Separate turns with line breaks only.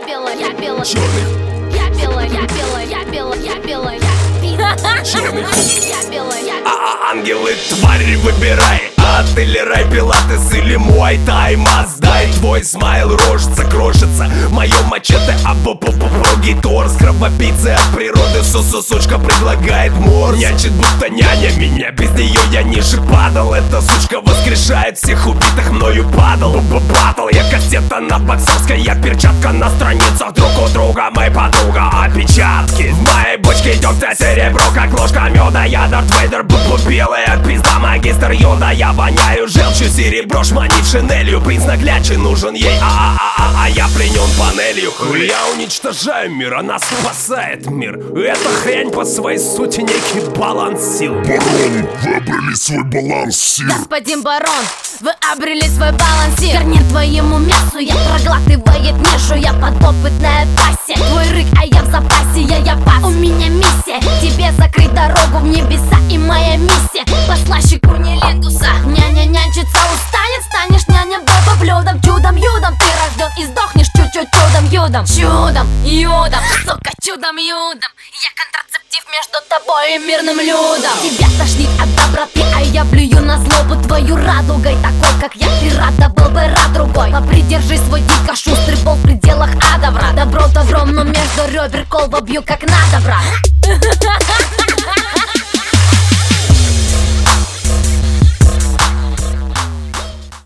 белая, я белая,
черных,
я белая, я белая, я белая, я белая, я
черных.
я белая, я
Ангелы, твари, выбирай. Ад или рай, пилатес или муай-тай. Маздай, твой смайл рожица, крошится. Мое мачете, абу-пу-пу-пугий торс. Кровопийцы от природы, сусу-сучка предлагает морс. Нянчит будто няня меня, без нее я ниже падал. Эта сучка воскрешает всех убитых мною падал. Бу-бу-батл, я кассета на боксерской, я перчатка на страницах друг у друга, моя подруга. Опечатки в моей бочке идет серебро, как ложка меда. Я Дарт Вейдер, бу-бу белая пизда, магистр Йода. Я воняю желчью, серебро шманит шинелью. Принц наглядчий нужен ей, а я пленен панелью. Я уничтожаю мир, она спасает мир. Эта хрень по своей сути некий баланс сил.
Барон, вы обрели свой баланс сил.
Господин барон, вы обрели свой балансир. Корнет твоему мясу я проглатывает нишу. Я подопытная пассия, твой рык, а я в запасе, я пас. У меня миссия, тебе закрыть дорогу в небеса. И моя миссия, послаще кунилингуса. Няня нянчится устанет, станешь няня Боба блюдом. Чудом, юдом, ты рожден и сдохнешь чуть-чуть чудом, юдом. Чудом, юдом, сука, чудом, юдом. Я контрацептив между тобой и мирным людом. Тебя тошнит от доброты, а я плюю на злобу твою радугой. Такой, как я, ты рада, был бы рад другой. Попридержи свой дико шустрый пол в пределах ада, враг. Добро добром, но между ребер кол вобью как надо, брат.